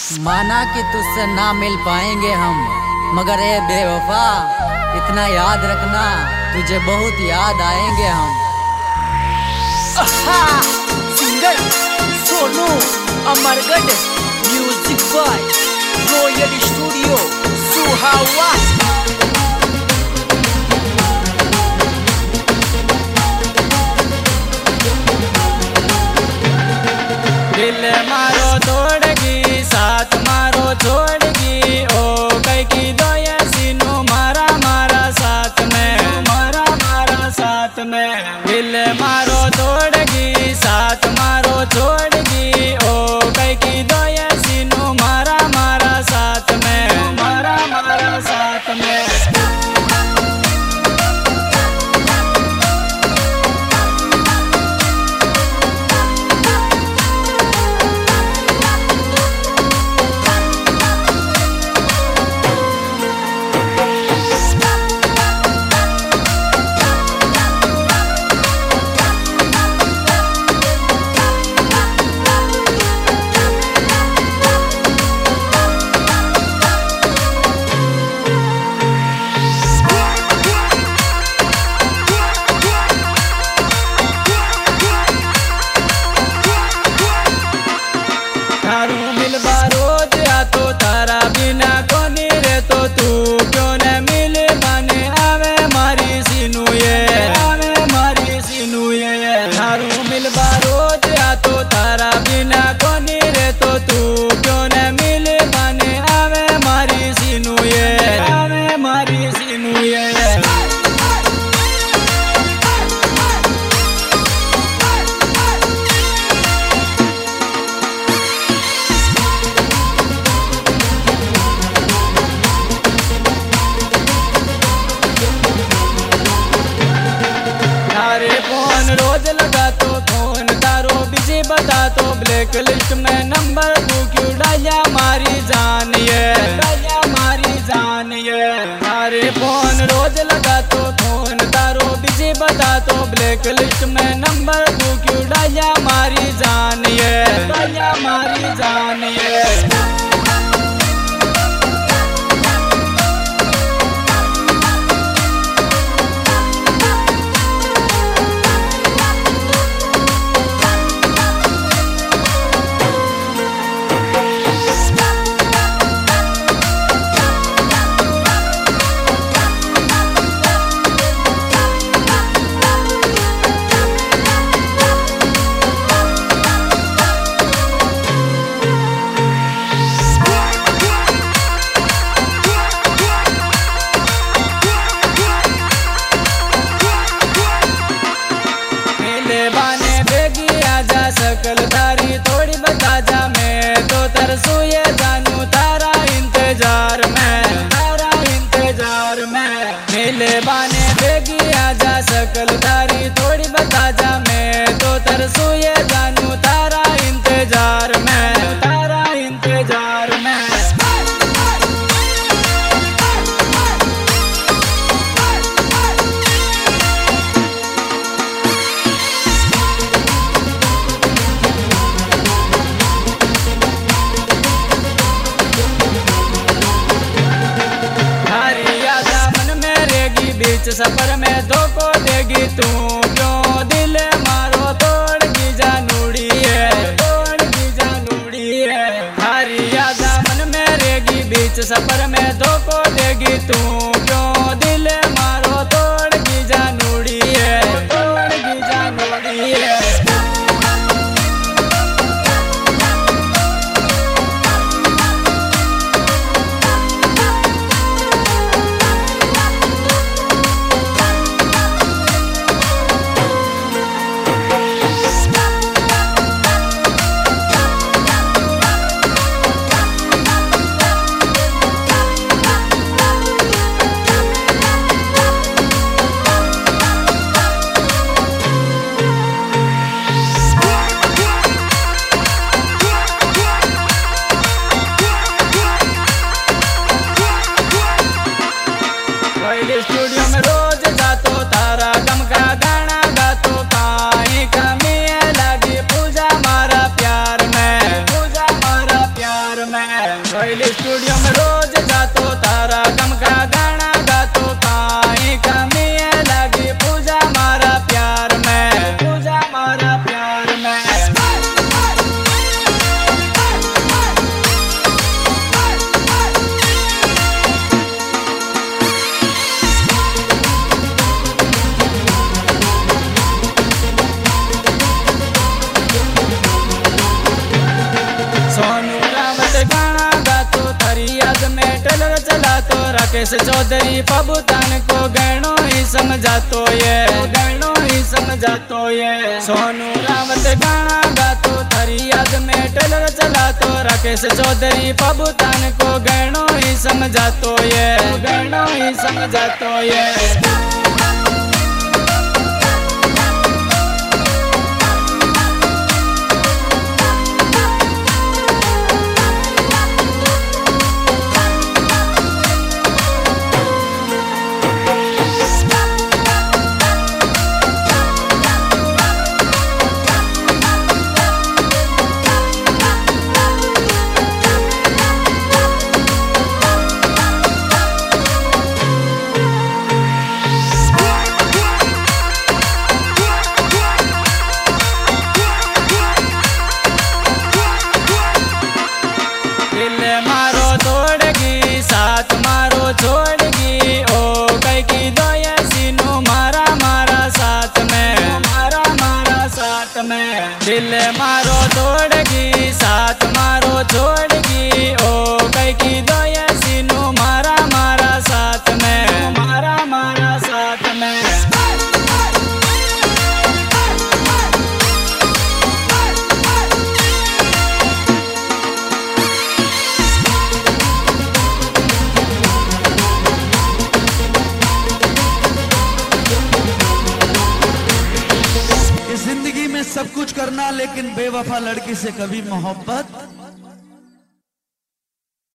माना कि तुझसे ना मिल पाएंगे हम, मगर ए बेवफा इतना याद रखना, तुझे बहुत याद आएंगे हम। Singer Sonu Amargarh, music by Royal Studio Suhawas. दिल मारो तोड़गी साथ मारो छोड़गी, ओ कई की दो ये सीनू मारा मारा साथ में, मारा मारा साथ में। दिल मारो तोड़गी साथ मारो छोड़गी, ओ कई की दो ये सीनू मारा मारा साथ में, मारा मारा साथ में। रोज लगा तो फोन तारो बिजी बता तो ब्लैक लिस्ट में नंबर तू क्यों डालिया मारी जान ये, डालिया मारी जान ये। अरे फोन रोज लगा तो फोन तारो बिजी बता तो ब्लैक लिस्ट में नंबर तू क्यों डालिया मारी जान ये, डालिया मारी जान ये। सकल तारी थोड़ी बता जा, मैं तो तरसू ये जानू तारा इंतजार में, तारा इंतजार में। मिले बाने बेगी आजा सकल तारी थोड़ी बता जा, मैं तो तरसू ये जानू तारा इंतजार में, तारा इंतजार में। बीच सफर में धोखो देगी तू, क्यों दिल मारो तोड़गी जानूड़ी है, तोड़गी जानूड़ी है। हरी यादा मन में रहेगी बीच सफर में धोखो देगी तू, क्यों दिल मारो तोड़गी जानूड़ी है, तोड़गी जानूड़ी है। स्टूडियो में रोज जातो तारा गम का गाना गातो काई कमी है लगी पूजा मारा प्यार में पूजा मारा प्यार में सोनू रावत गाना गातो थारी याद में टेलर चलातो राकेश चौधरी पबुतान को गहनो ही समझातो ये गहनो ही समझातो ये सोनू रावत गाना गातो थारी याद में टेलर चलातो राकेश चौधरी पबुतान को गहनो ही समझातो ये गहनो ही समझातो ये मारो तोड़गी साथ मारो छोड़गी ओ कई की दो ये सीनू मारा मारा साथ में मारा मारा साथ में दिल मारो तोड़गी साथ मारो छोड़गी ओ कई की दो ये सीनू मारा मारा साथ में मारा मारा साथ में जिंदगी में सब कुछ करना लेकिन बेवफा लड़की से कभी मोहब्बत